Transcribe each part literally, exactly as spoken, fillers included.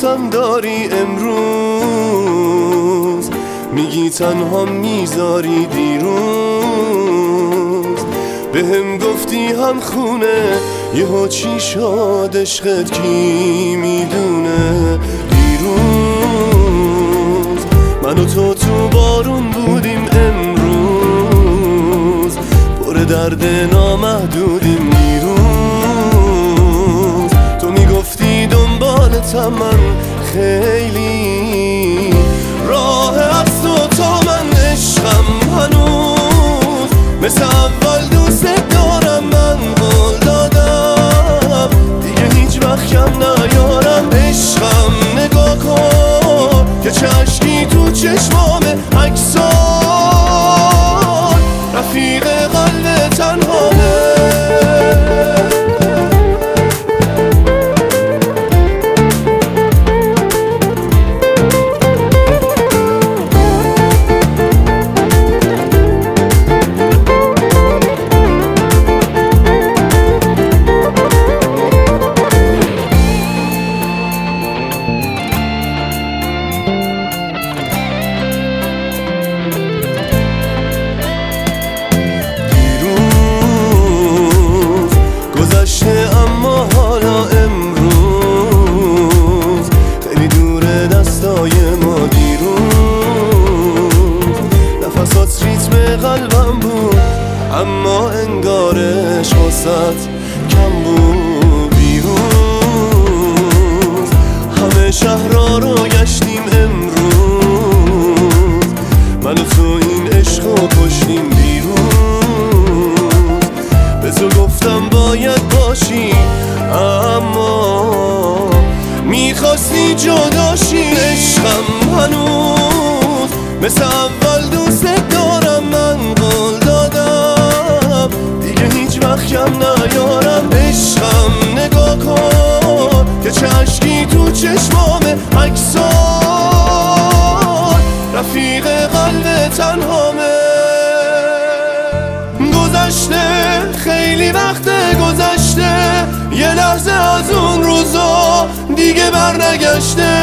دوستم داری امروز، میگی تنها میذاری دیروز. به هم گفتی هم خونه، یهو چی شد عشقت کی میدونه. دیروز من و تو تو بارون بودیم، امروز پر درد نامحدودیم. دیروز تو میگفتی دنبالتم، من خیلی راه از تو تا من. عشقم هنوز مثل اول دوست دارم، من قول دادم دیگه هیچ وقت کم نیارم. عشقم نگاه کن که چشکی تو چشمامه، عکسات رفیق قلب تنهامه. اما حالا امروز خیلی دوره دستای ما. دیروز نفسات ریتم قلبم بود، اما انگارش واسط کم بود. بیروز همه شهرها رو گشتیم، امروز من و تو این عشقو کشتیم. دیروز به تو گفتم باید باشی، اما میخواستی جداشی. عشقم هنوز مثل اول دوست دارم، من قول دادم دیگه هیچ وقت کم نیارم. عشقم نگاه کن که چشکی تو چشمامه، عکسات رفیق قلب تنهامه. گذشته خیلی وقت گذشته، یه لحظه از اون روزا دیگه برنگشته.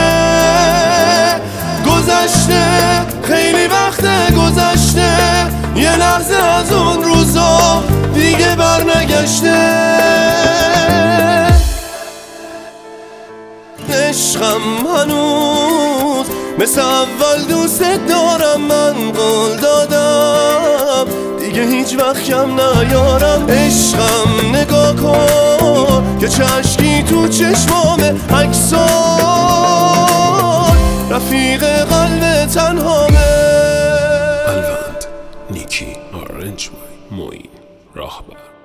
گذشته خیلی وقت گذشته، یه لحظه از اون روزا دیگه برنگشته. عشقم هنوز مثل اول دوست دارم، من قول دادم دیگه هیچ وقت کم نیارم. عشقم نگاه کن که چشکی تو چشمامه، عکسات رفیق قلب تنهامه. الوند نیکی آرنج موین راهبر.